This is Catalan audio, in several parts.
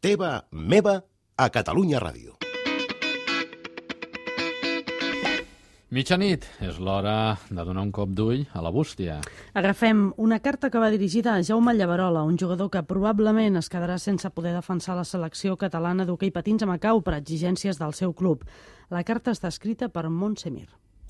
Teva, meva, a Catalunya Ràdio. Mitjanit, és l'hora de donar un cop d'ull a la bústia. Agafem una carta que va dirigida a Jaume Llaverola, un jugador que probablement es quedarà sense poder defensar la selecció catalana d'hoquei patins a Macau per exigències del seu club. La carta està escrita per Montsemir.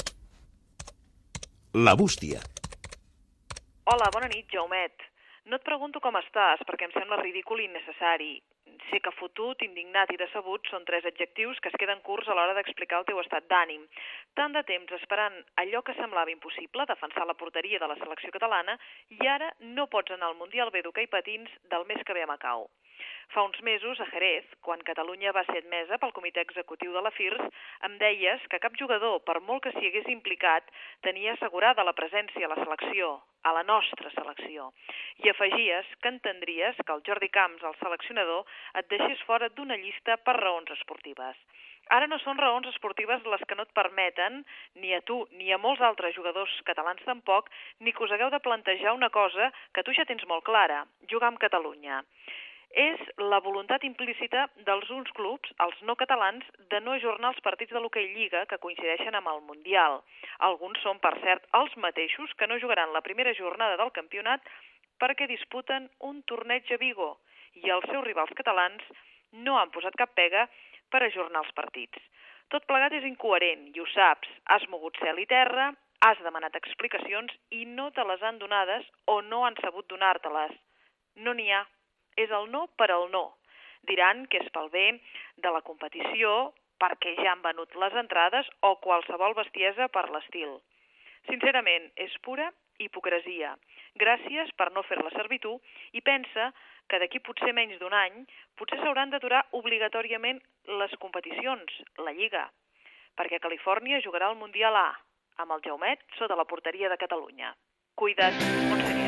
La bústia. Hola, bona nit, Jaumet. No et pregunto com estàs, perquè em sembla ridícul i innecessari. Sé que fotut, indignat i decebut són 3 adjectius que es queden curts a l'hora d'explicar el teu estat d'ànim. Tant de temps esperant allò que semblava impossible, defensar la porteria de la selecció catalana, i ara no pots anar al Mundial B d'hoquei patins del mes que ve a Macau. Fa uns mesos, a Jerez, quan Catalunya va ser admesa pel comitè executiu de la FIRS, em deies que cap jugador, per molt que s'hi hagués implicat, tenia assegurada la presència a la selecció, a la nostra selecció. I afegies que entendries que el Jordi Camps, el seleccionador, et deixés fora d'una llista per raons esportives. Ara no són raons esportives les que no et permeten, ni a tu ni a molts altres jugadors catalans tampoc, ni que us hagueu de plantejar una cosa que tu ja tens molt clara, jugar amb Catalunya. És la voluntat implícita dels uns clubs, els no catalans, de no ajornar els partits de l'hoquei Lliga que coincideixen amb el Mundial. Alguns són, per cert, els mateixos que no jugaran la primera jornada del campionat perquè disputen un torneig a Vigo i els seus rivals catalans no han posat cap pega per ajornar els partits. Tot plegat és incoherent, i ho saps. Has mogut cel i terra, has demanat explicacions i no te les han donades o no han sabut donar-te-les. No n'hi ha. És el no per al no. Diran que és pel bé de la competició, perquè ja han venut les entrades o qualsevol bestiesa per l'estil. Sincerament, és pura hipocresia. Gràcies per no fer-la servir tu i pensa que d'aquí potser menys d'un any potser s'hauran d'aturar obligatòriament les competicions, la Lliga, perquè Califòrnia jugarà al Mundial A amb el Jaumet sota la porteria de Catalunya. Cuida't, Montsemir.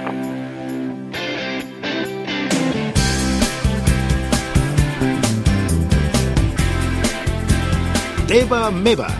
Teva, meva.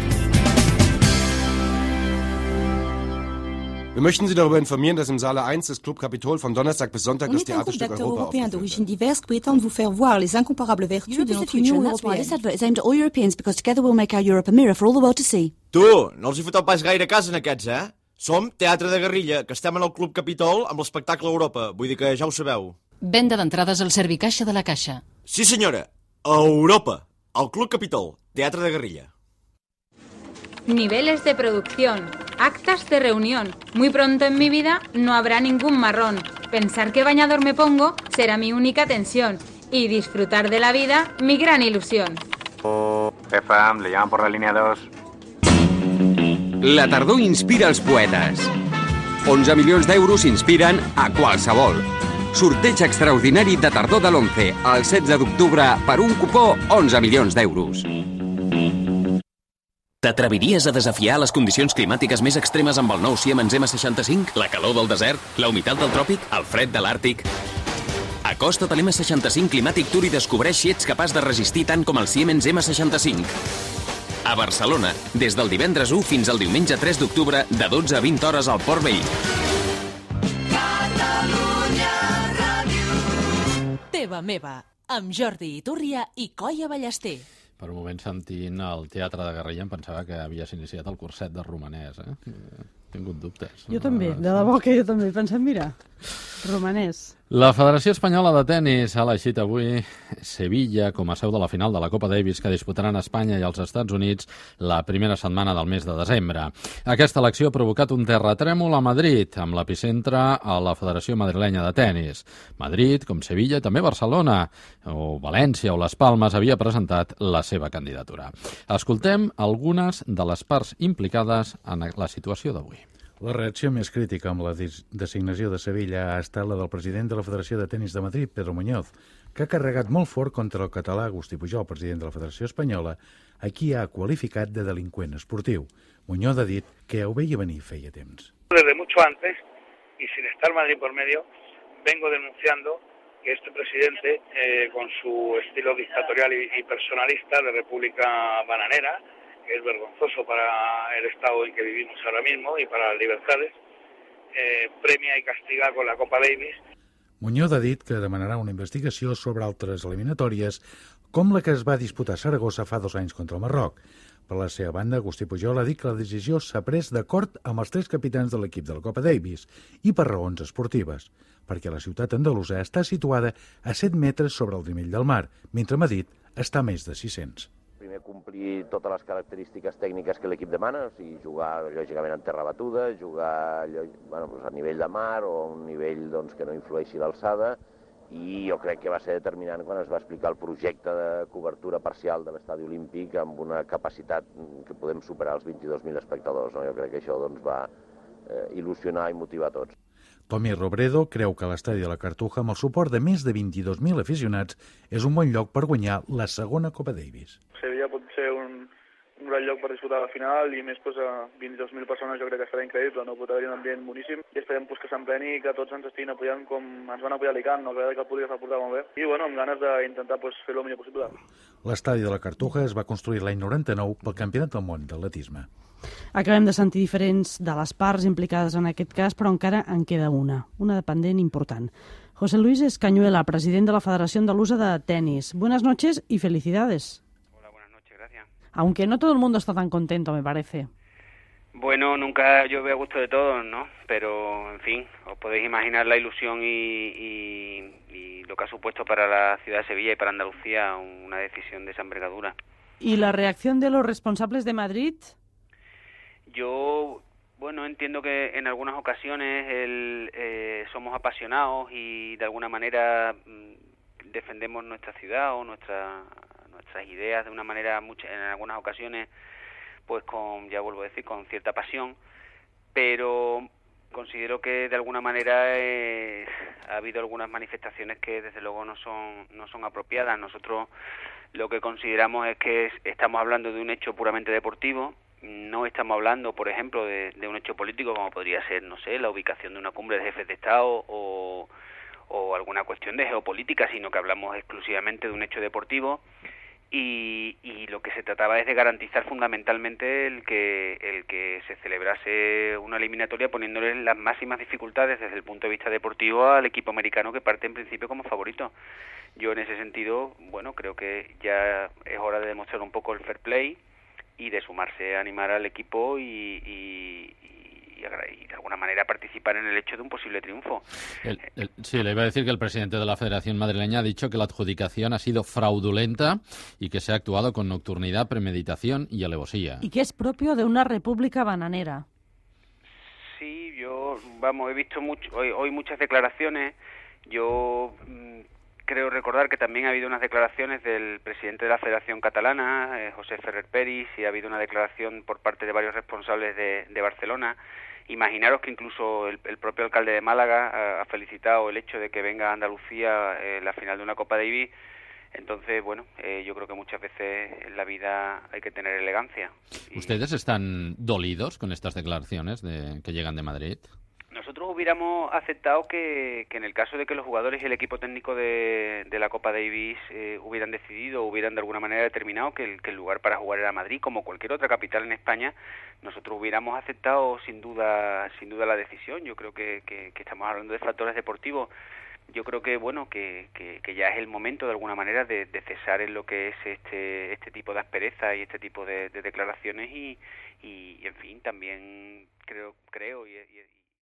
Wir möchten Sie darüber informieren, dass im Saale 1 des Club Capitol von Donnerstag bis Sonntag das Theaterstück Europa européen d'origine diverse prétend vous faire voir les incomparables vertus de notre Union européenne. This advert is aimed at all Europeans because together we'll make our Europe a mirror for all the world to see. Tu, no els hi foteu pas gaire cas en aquests, eh? Som Teatre de Guerrilla, que estem en el Club Capitol amb l'espectacle Europa, vull dir que ja ho sabeu. Venda d'entrades al Servicaixa de la Caixa. Sí, senyora, a Europa, al Club Capitol, Teatre de Guerrilla. Niveles de producción, actas de reunión. Muy pronto en mi vida no habrá ningún marrón. Pensar qué bañador me pongo será mi única tensión. Y disfrutar de la vida, mi gran ilusión. Jefa, le llaman por la línea 2. La tardor inspira els poetes. 11 milions d'euros inspiren a qualsevol. Sorteig extraordinari de tardor de l'11 al 16 d'octubre per un cupó 11 milions d'euros. T'atreviries a desafiar les condicions climàtiques més extremes amb el nou Siemens M65? La calor del desert? La humitat del tròpic? El fred de l'Àrtic? Acosta't a l'M65 Climatic Tour i descobreix si ets capaç de resistir tant com el Siemens M65. A Barcelona, des del divendres 1 fins al diumenge 3 d'octubre, de 12 a 20 hores al Port Vell. Catalunya Ràdio. Teva meva, amb Jordi Iturria i Coia Ballester. Per un moment, sentint el Teatre de Guerrilla, em pensava que havies iniciat el curset de romanès, eh? He tingut dubtes. Jo també, de debò que jo també he pensat, mira, romanès. La Federació Espanyola de Tenis ha elegit avui Sevilla com a seu de la final de la Copa Davis que disputaran Espanya i els Estats Units la primera setmana del mes de desembre. Aquesta elecció ha provocat un terratrèmol a Madrid, amb l'epicentre a la Federació Madrilenya de Tenis. Madrid, com Sevilla, també Barcelona, o València o Les Palmes havia presentat la seva candidatura. Escoltem algunes de les parts implicades en la situació d'avui. La reacció més crítica amb la designació de Sevilla ha estat la del president de la Federació de Tenis de Madrid, Pedro Muñoz, que ha carregat molt fort contra el català Agustí Pujol, president de la Federació Espanyola, a qui ha qualificat de delinqüent esportiu. Muñoz ha dit que ho veia venir feia temps. Desde mucho antes, y sin estar Madrid por medio, vengo denunciando que este presidente, con su estilo dictatorial y personalista de república bananera, que es vergonzoso para el estado en que vivimos ahora mismo y para las libertades, premia y castiga con la Copa Davis. Muñoz ha dit que demanarà una investigació sobre altres eliminatòries, com la que es va disputar a Saragossa fa 2 anys contra el Marroc. Per la seva banda, Agustí Pujol ha dit que la decisió s'ha pres d'acord amb els 3 capitans de l'equip de la Copa Davis i per raons esportives, perquè la ciutat andalusa està situada a 7 metres sobre el nivell del mar, mentre Madrid està a més de 600. Primer, complir totes les característiques tècniques que l'equip demana, o sigui, jugar lògicament en terra batuda, jugar a nivell de mar o a un nivell que no influeixi l'alçada, i jo crec que va ser determinant quan es va explicar el projecte de cobertura parcial de l'estadi olímpic amb una capacitat que podem superar els 22.000 espectadors. Jo crec que això va il·lusionar i motivar a tots. Tommy Robredo creu que l'estadi de la Cartuja, amb el suport de més de 22.000 aficionats, és un bon lloc per guanyar la segona Copa Davis. Sevilla pot ser un gran lloc per disputar la final i més a 22.000 persones jo crec que serà increïble, no? Pot haver un ambient boníssim i esperem que s'empleni i que tots ens estiguin apoyant com ens van apoyar a Alicant, no? Crec que el públic s'ha portat molt bé i amb ganes d'intentar fer-ho el millor possible. L'estadi de la Cartuja es va construir l'any 99 pel Campionat del Món d'atletisme. Acabem de sentir diferents de les parts implicades en aquest cas, però encara en queda una dependent important. José Luis Escañuela, president de la Federación Andaluza de Tenis. Buenas noches y felicidades. Hola, buenas noches, gracias. Aunque no todo el mundo está tan contento, me parece. Bueno, nunca yo veo a gusto de todos, ¿no? Pero, en fin, os podéis imaginar la ilusión y lo que ha supuesto para la ciudad de Sevilla y para Andalucía una decisión de esa envergadura. ¿Y la reacción de los responsables de Madrid? Yo, entiendo que en algunas ocasiones somos apasionados y de alguna manera defendemos nuestra ciudad o nuestras ideas de una manera, en algunas ocasiones, pues con cierta pasión, pero considero que de alguna manera ha habido algunas manifestaciones que desde luego no son apropiadas. Nosotros lo que consideramos es que estamos hablando de un hecho puramente deportivo. No estamos hablando, por ejemplo, de un hecho político como podría ser, la ubicación de una cumbre de jefes de Estado o alguna cuestión de geopolítica, sino que hablamos exclusivamente de un hecho deportivo y lo que se trataba es de garantizar fundamentalmente el que se celebrase una eliminatoria poniéndole las máximas dificultades desde el punto de vista deportivo al equipo americano que parte en principio como favorito. Yo en ese sentido, creo que ya es hora de demostrar un poco el fair play y de sumarse a animar al equipo y de alguna manera participar en el hecho de un posible triunfo. Sí, le iba a decir que el presidente de la Federación Madrileña ha dicho que la adjudicación ha sido fraudulenta y que se ha actuado con nocturnidad, premeditación y alevosía. Y que es propio de una república bananera. Sí, yo, he visto hoy muchas declaraciones. Yo creo recordar que también ha habido unas declaraciones del presidente de la Federación Catalana, José Ferrer Peris, y ha habido una declaración por parte de varios responsables de Barcelona. Imaginaros que incluso el propio alcalde de Málaga ha felicitado el hecho de que venga a Andalucía la final de una Copa Davis. Entonces, yo creo que muchas veces en la vida hay que tener elegancia. ¿Ustedes están dolidos con estas declaraciones que llegan de Madrid? Nosotros hubiéramos aceptado que en el caso de que los jugadores y el equipo técnico de la Copa Davis hubieran decidido, hubieran de alguna manera determinado que el lugar para jugar era Madrid, como cualquier otra capital en España, nosotros hubiéramos aceptado sin duda la decisión. Yo creo que estamos hablando de factores deportivos. Yo creo que que ya es el momento de alguna manera de cesar en lo que es este tipo de aspereza y este tipo de declaraciones y en fin, también creo y